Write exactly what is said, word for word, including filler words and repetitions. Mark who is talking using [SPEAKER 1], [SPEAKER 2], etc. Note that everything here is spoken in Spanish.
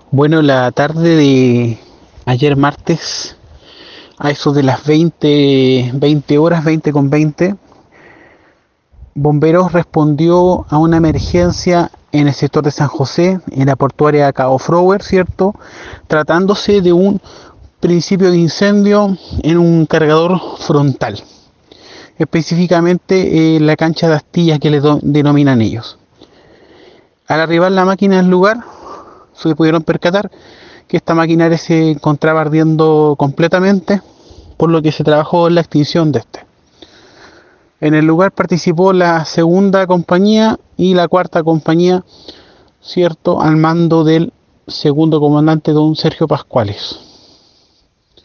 [SPEAKER 1] Bueno, la tarde de ayer martes, a eso de las veinte, veinte horas, veinte con veinte, Bomberos respondió a una emergencia en el sector de San José, en la portuaria Cabo Frower, ¿cierto? Tratándose de un principio de incendio en un cargador frontal, específicamente en la cancha de astillas que le denominan ellos. Al arribar la máquina al lugar, se pudieron percatar que esta maquinaria se encontraba ardiendo completamente, por lo que se trabajó en la extinción de este. En el lugar participó la segunda compañía y la cuarta compañía, cierto, al mando del segundo comandante don Sergio Pascuales.